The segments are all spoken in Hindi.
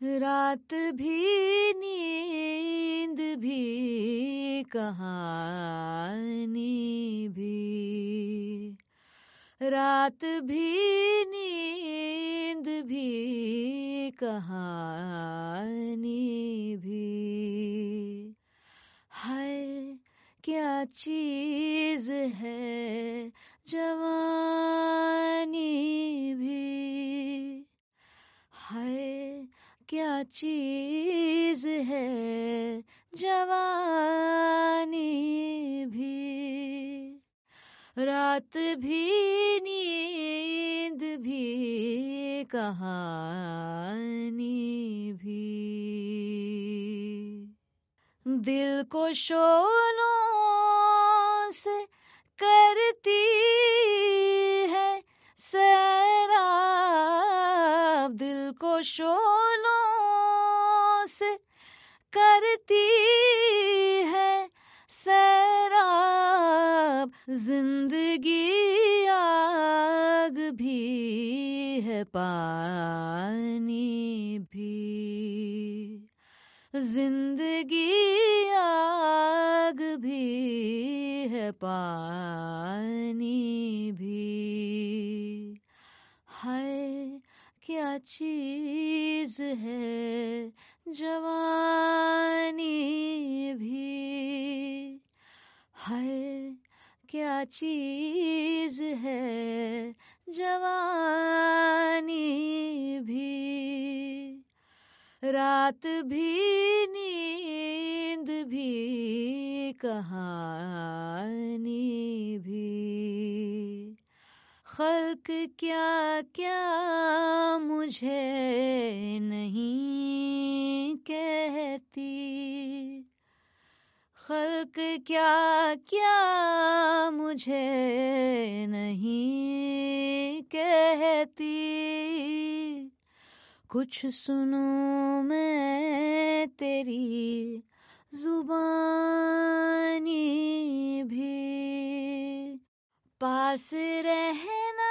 रात भी नींद भी कहानी भी, रात भी नींद भी कहानी भी। हाय क्या चीज है जवानी भी, हाय क्या चीज है जवानी भी। रात भी नींद भी कहानी भी। दिल को शोलों से करती है सैराब, दिल को शोलों से करती है सैराब। जिंदगी आग भी है पानी भी, जिंदगी आग भी है पानी भी। हाय क्या चीज है जवानी भी, हाय क्या चीज है जवानी भी। रात भी नींद भी कहानी भी। खल्क क्या क्या मुझे नहीं कहती, खल्क क्या क्या मुझे नहीं कहती। कुछ सुनूं मैं तेरी जुबानी भी, पास रहना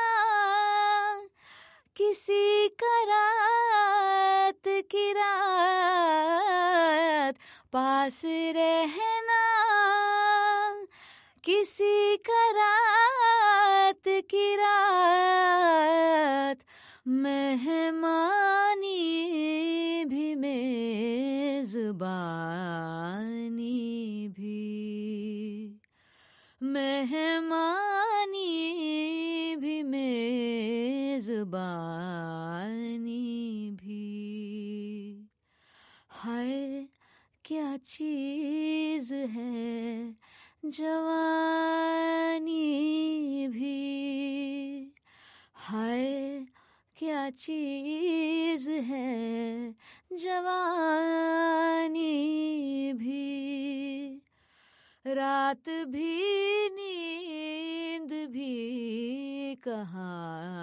किसी का रात की रात, पास रहना किसी का रात की रात। मेहमानी भी मेज़बानी भी, मेहमानी भी मेज़बानी भी। हाय क्या चीज है जवानी भी, हाय क्या चीज है जवानी भी। रात भी नींद भी कहानी